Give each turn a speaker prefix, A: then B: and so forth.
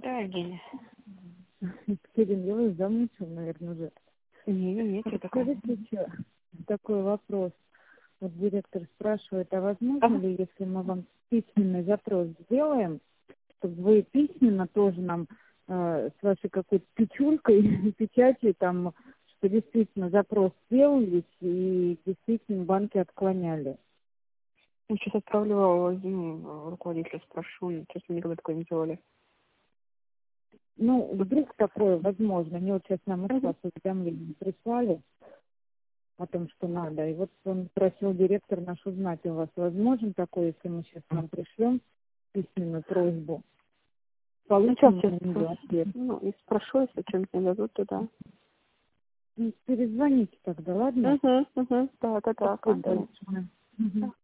A: Да, Евгения.
B: Кирилл, я вас замучил, наверное, уже.
A: Нет, что такое?
B: Скажите еще такой вопрос. Вот директор спрашивает, а возможно ли, если мы вам письменный запрос сделаем, чтобы вы письменно тоже нам с вашей какой-то печулькой, печатью там, что действительно запрос сделались и действительно банки отклоняли?
A: Я сейчас отправлю руководителя, спрошу, честно, никогда такое не делали.
B: Ну, вдруг такое возможно. Они вот сейчас нам из уведомления прислали о том, что надо. И вот он просил директор наш узнать у вас, возможно такое, если мы сейчас вам пришлем письменную просьбу.
A: Сейчас
B: Получим
A: я
B: на нее ответ.
A: и спрошу, если что-нибудь не дадут, то да.
B: Ну, перезвоните тогда, ладно?
A: Да,
B: Спасибо
A: конечно.
B: большое. Мгм.